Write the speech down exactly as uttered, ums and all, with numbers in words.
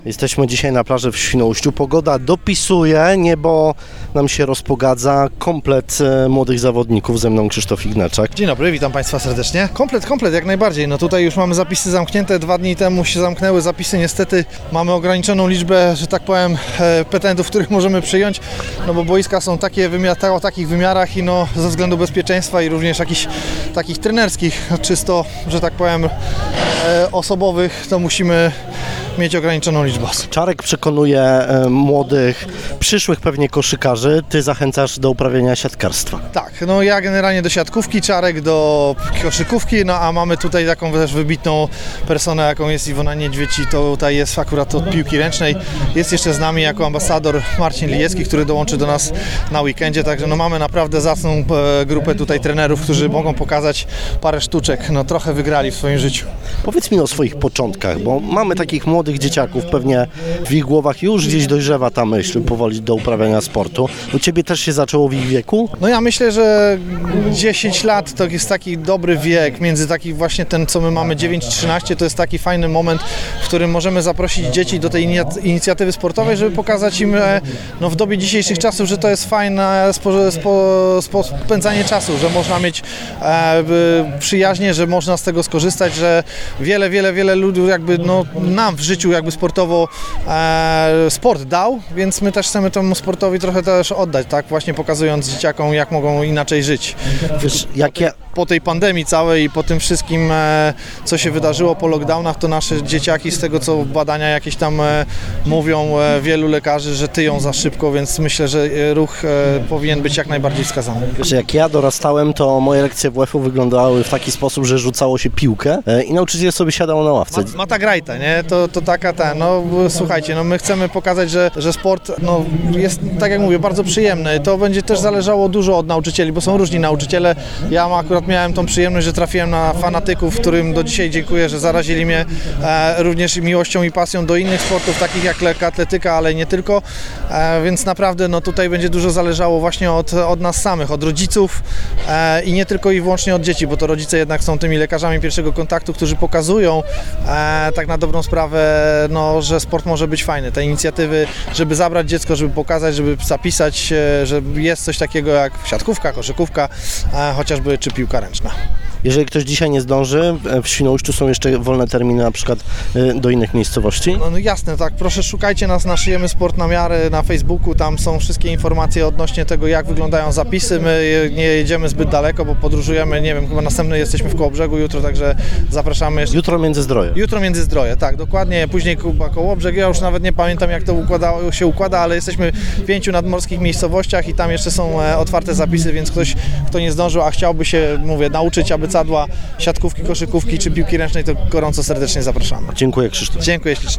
Jesteśmy dzisiaj na plaży w Świnoujściu. Pogoda dopisuje, niebo nam się rozpogadza. Komplet e, młodych zawodników, ze mną Krzysztof Igneczak. Dzień dobry, witam Państwa serdecznie. Komplet, komplet, jak najbardziej. No tutaj już mamy zapisy zamknięte, dwa dni temu się zamknęły zapisy. Niestety mamy ograniczoną liczbę, że tak powiem, e, petentów, których możemy przyjąć, no bo boiska są takie wymiar, o takich wymiarach i no ze względu bezpieczeństwa i również jakichś takich trenerskich, czysto, że tak powiem, e, osobowych, to musimy mieć ograniczoną liczbę osób. Czarek przekonuje e, młodych, przyszłych pewnie koszykarzy. Ty zachęcasz do uprawiania siatkarstwa. Tak, no ja generalnie do siatkówki, Czarek do koszykówki, no a mamy tutaj taką też wybitną personę, jaką jest Iwona Niedźwiedź i to tutaj jest akurat od piłki ręcznej. Jest jeszcze z nami jako ambasador Marcin Lijecki, który dołączy do nas na weekendzie, także no mamy naprawdę zacną e, grupę tutaj trenerów, którzy mogą pokazać parę sztuczek, no trochę wygrali w swoim życiu. Powiedz mi o swoich początkach, bo mamy takich młodych dzieciaków, pewnie w ich głowach już gdzieś dojrzewa ta myśl powoli do uprawiania sportu. U Ciebie też się zaczęło w ich wieku? No ja myślę, że dziesięć lat to jest taki dobry wiek, między taki właśnie ten, co my mamy dziewięć trzynaście, to jest taki fajny moment, w którym możemy zaprosić dzieci do tej inicjatywy sportowej, żeby pokazać im no, w dobie dzisiejszych czasów, że to jest fajne spo, spo, spo, spędzanie czasu, że można mieć e, przyjaźnie, że można z tego skorzystać, że wiele, wiele, wiele ludzi jakby no, nam w życiu jakby sportowo e, sport dał, więc my też chcemy temu sportowi trochę też oddać, tak? Właśnie pokazując dzieciakom, jak mogą inaczej żyć. Wiesz, jak ja... Po tej pandemii całej i po tym wszystkim, e, co się wydarzyło po lockdownach, to nasze dzieciaki, z tego co badania jakieś tam e, mówią, e, wielu lekarzy, że tyją za szybko, więc myślę, że ruch e, powinien być jak najbardziej wskazany. Wiesz, jak ja dorastałem, to moje lekcje W F-u wyglądały w taki sposób, że rzucało się piłkę e, i nauczyciel sobie siadał na ławce. Mata grajta, nie? To, to taka ta, no słuchajcie, no my chcemy pokazać, że, że sport no, jest, tak jak mówię, bardzo przyjemny. To będzie też zależało dużo od nauczycieli, bo są różni nauczyciele. Ja mam akurat miałem tą przyjemność, że trafiłem na fanatyków, którym do dzisiaj dziękuję, że zarazili mnie e, również miłością i pasją do innych sportów, takich jak lekka atletyka, ale nie tylko, e, więc naprawdę no, tutaj będzie dużo zależało właśnie od, od nas samych, od rodziców e, i nie tylko i wyłącznie od dzieci, bo to rodzice jednak są tymi lekarzami pierwszego kontaktu, którzy pokazują e, tak na dobrą sprawę, no, że sport może być fajny. Te inicjatywy, żeby zabrać dziecko, żeby pokazać, żeby zapisać, e, że jest coś takiego jak siatkówka, koszykówka, e, chociażby czy piłka ręczna. Jeżeli ktoś dzisiaj nie zdąży, w Świnoujściu są jeszcze wolne terminy na przykład do innych miejscowości? No, no jasne, tak. Proszę szukajcie nas na Szyjemy Sport na Miarę na Facebooku, tam są wszystkie informacje odnośnie tego, jak wyglądają zapisy. My nie jedziemy zbyt daleko, bo podróżujemy, nie wiem, chyba następny jesteśmy w Kołobrzegu jutro, także zapraszamy. Jeszcze... Jutro Międzyzdroje. Jutro Międzyzdroje, tak, dokładnie. Później Kuba Kołobrzeg, ja już nawet nie pamiętam, jak to układało, się układa, ale jesteśmy w pięciu nadmorskich miejscowościach i tam jeszcze są otwarte zapisy, więc ktoś, kto nie zdążył, a chciałby się, mówię, nauczyć abecadła siatkówki, koszykówki czy piłki ręcznej, to gorąco serdecznie zapraszamy. Dziękuję, Krzysztof. Dziękuję ślicznie.